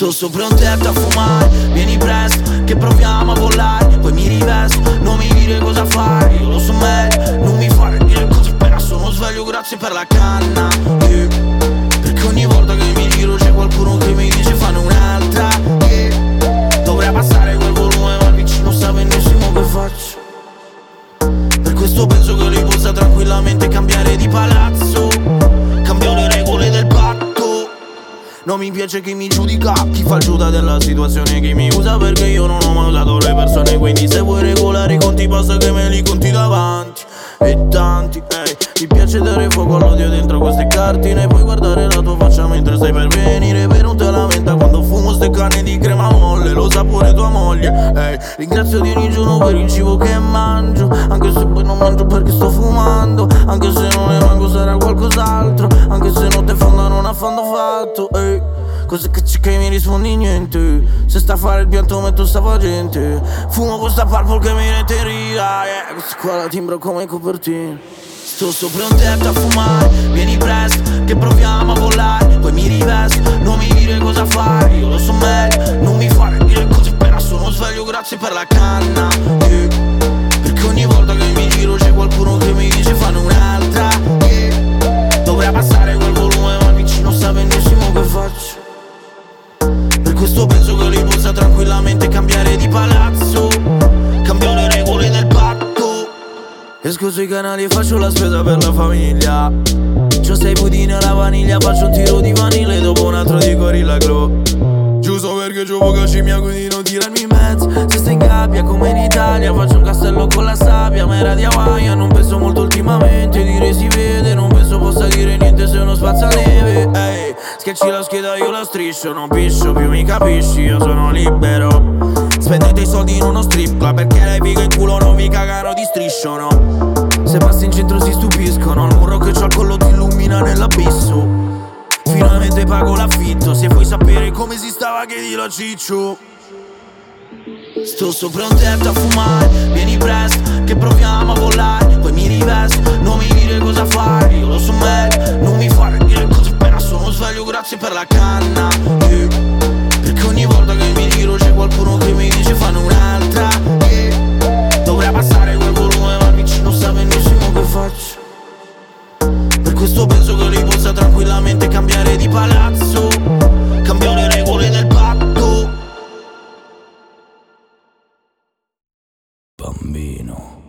Sto sopra un tetto a fumare, vieni presto che proviamo a volare. Poi mi rivesto, non mi dire cosa fare, io lo so meglio, non mi fare dire cose appena sono sveglio. Grazie per la canna, perché ogni volta che mi giro c'è qualcuno che mi dice fanno un'altra, dovrei abbassare quel volume ma il vicino sa benissimo che faccio. Per questo penso che lui possa tranquillamente cambiare di palazzo, cambio le regole del patto. Non mi piace chi mi giudica, chi fa il giuda della situazione, chi mi usa perché io non ho mai usato le persone. Quindi se vuoi regolare i conti basta che me li conti davanti. E tanti, mi piace dare fuoco all'odio dentro queste cartine. Puoi guardare la tua faccia mentre stai per venire, per non te lamenta quando fumo ste canne di crema molle. Lo sa pure tua moglie, ringrazio di ogni giorno per il cibo che mangio, anche se poi non mangio perché sto fumando. Anche se non ne manco sarà qualcos'altro, anche se non te fonda non affondo fatto, cos'è che c'è che mi rispondi niente? Se sta a fare il pianto metto sta gente. Fumo questa purple che mi rende in riga, questa qua la timbro come copertina. Sto sopra un tetto a fumare, vieni presto che proviamo a volare. Poi mi rivesto, non mi dire cosa fare, io lo so meglio, non mi fare dire cose appena sono sveglio. Grazie per la canna, perché ogni volta che mi giro c'è qualcuno che mi dice fanno un'altra, dovrei abbassare quel volume ma il vicino sa benissimo che faccio. Per questo penso che lui possa tranquillamente cambiare di palazzo, cambio le regole del patto. Esco sui canali e faccio la spesa per la famiglia. C'ho 6 budini alla vaniglia, faccio un tiro di vanille dopo un altro di Gorilla Glow. Giusto perché c'ho poca scimmia quindi non tirarmi in mezzo. Se stai in gabbia come in Italia faccio un castello con la sabbia. Ma era di Hawaii, non penso molto ultimamente, dire si vede, non penso possa dire niente se uno spazzaneve. Schiacci la scheda io la striscio, non piscio più mi capisci, io sono libero. Spendete i soldi in uno strip club perché le fighe in culo non vi cagano di striscio, no? Se passi in centro si stupiscono, il muro che c'ho al collo ti illumina nell'abisso. Finalmente pago l'affitto, se vuoi sapere come si stava chiedilo a Ciccio. Sto sopra un tetto a fumare, vieni presto che proviamo a volare. Poi mi rivesto, non mi dire cosa fare, io lo so meglio, non mi fare dire cose appena sono sveglio. Grazie per la canna, perché ogni volta che mi giro c'è qualcuno che mi dice fanno un'altra, dovrei abbassare quel volume ma il vicino sa benissimo che faccio. Per questo penso che lui possa tranquillamente cambiare di palazzo, cambio le regole del patto. Bambino.